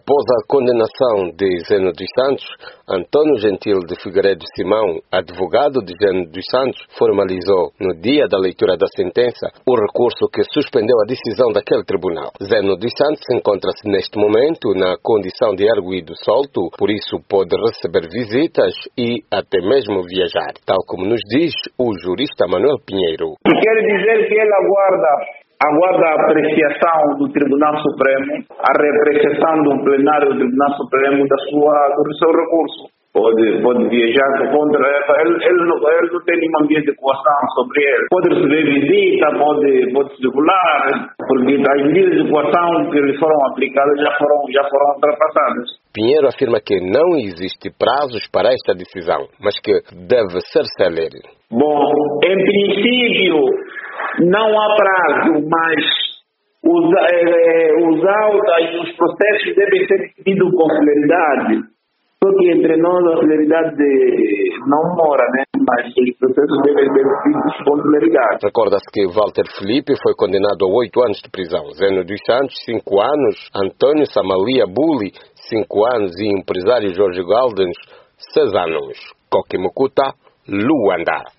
Após a condenação de Zeno dos Santos, Antônio Gentil de Figueiredo Simão, advogado de Zeno dos Santos, formalizou, no dia da leitura da sentença, o recurso que suspendeu a decisão daquele tribunal. Zeno dos Santos encontra-se neste momento na condição de arguido solto, por isso pode receber visitas e até mesmo viajar, tal como nos diz o jurista Manuel Pinheiro. Quer dizer que ele aguarda a apreciação do Tribunal Supremo, a reapreciação do plenário do Tribunal Supremo do seu recurso. Pode viajar contra ele não tem nenhuma via de coação sobre ele. Pode receber visita, pode circular, porque as medidas de coação que lhe foram aplicadas já foram ultrapassadas. Pinheiro afirma que não existe prazos para esta decisão, mas que deve ser célere. Bom, em princípio não há prazo, mas os autos e os processos devem ser pedidos com celeridade. Só que entre nós a celeridade não mora, né? Mas os processos devem ser pedidos com celeridade. Recorda-se que Walter Felipe foi condenado a 8 anos de prisão, Zeno dos Santos 5 anos, Antônio Samalia Bulli 5 anos e o empresário Jorge Galdens 6 anos. Coquimucuta, Luanda.